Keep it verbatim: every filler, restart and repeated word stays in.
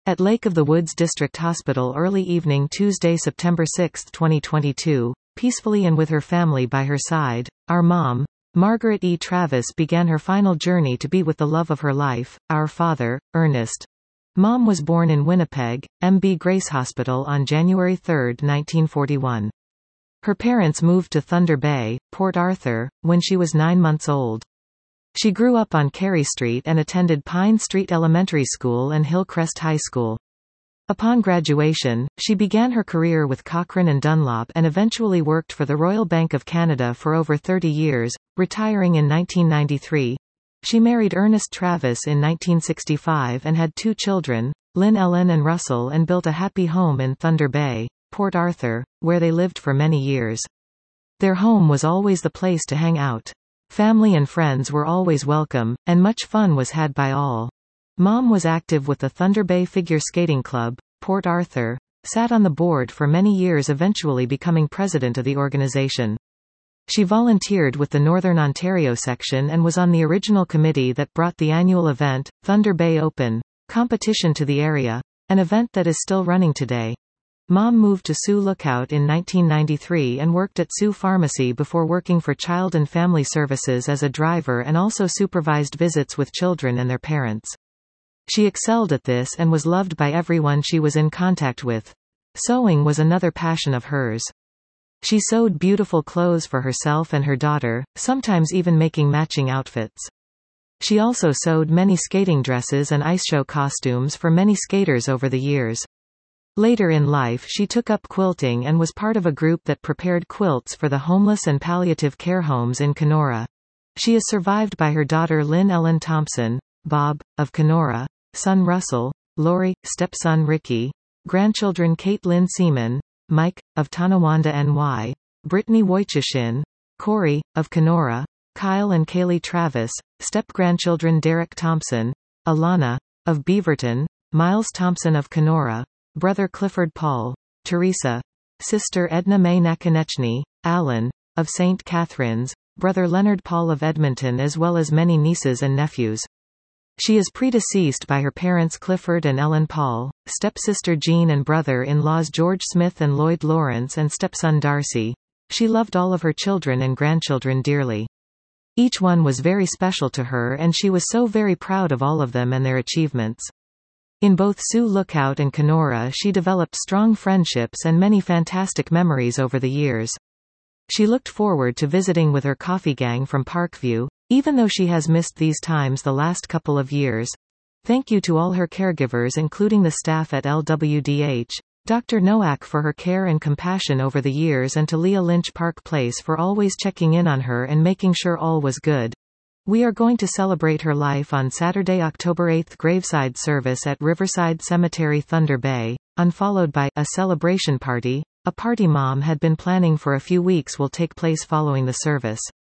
At Lake of the Woods District Hospital early evening Tuesday, September sixth, twenty twenty-two, peacefully and with her family by her side, our mom, Margaret E. Travis, began her final journey to be with the love of her life, our father, Ernest. Mom was born in Winnipeg, M B Grace Hospital on January third, nineteen forty-one. Her parents moved to Thunder Bay, Port Arthur, when she was nine months old. She grew up on Carey Street and attended Pine Street Elementary School and Hillcrest High School. Upon graduation, she began her career with Cochrane and Dunlop and eventually worked for the Royal Bank of Canada for over thirty years, retiring in nineteen ninety-three. She married Ernest Travis in nineteen sixty-five and had two children, Lynn Ellen and Russell, and built a happy home in Thunder Bay, Port Arthur, where they lived for many years. Their home was always the place to hang out. Family and friends were always welcome, and much fun was had by all. Mom was active with the Thunder Bay Figure Skating Club, Port Arthur, sat on the board for many years, eventually becoming president of the organization. She volunteered with the Northern Ontario section and was on the original committee that brought the annual event, Thunder Bay Open, competition to the area, an event that is still running today. Mom moved to Sioux Lookout in nineteen ninety-three and worked at Sioux Pharmacy before working for Child and Family Services as a driver and also supervised visits with children and their parents. She excelled at this and was loved by everyone she was in contact with. Sewing was another passion of hers. She sewed beautiful clothes for herself and her daughter, sometimes even making matching outfits. She also sewed many skating dresses and ice show costumes for many skaters over the years. Later in life she took up quilting and was part of a group that prepared quilts for the homeless and palliative care homes in Kenora. She is survived by her daughter Lynn Ellen Thompson, Bob, of Kenora, son Russell, Lori, stepson Ricky, grandchildren Kate Lynn Seaman, Mike, of Tonawanda N Y, Brittany Wojcichin, Corey, of Kenora, Kyle and Kaylee Travis, step-grandchildren Derek Thompson, Alana, of Beaverton, Miles Thompson of Kenora, brother Clifford Paul, Teresa, sister Edna May Nakonechny, Alan, of Saint Catharines, brother Leonard Paul of Edmonton, as well as many nieces and nephews. She is predeceased by her parents Clifford and Ellen Paul, stepsister Jean and brother-in-laws George Smith and Lloyd Lawrence and stepson Darcy. She loved all of her children and grandchildren dearly. Each one was very special to her and she was so very proud of all of them and their achievements. In both Sioux Lookout and Kenora she developed strong friendships and many fantastic memories over the years. She looked forward to visiting with her coffee gang from Parkview, even though she has missed these times the last couple of years. Thank you to all her caregivers including the staff at L W D H, Doctor Nowak for her care and compassion over the years, and to Leah Lynch Park Place for always checking in on her and making sure all was good. We are going to celebrate her life on Saturday, October eighth graveside service at Riverside Cemetery, Thunder Bay, unfollowed by a celebration party. A party Mom had been planning for a few weeks will take place following the service.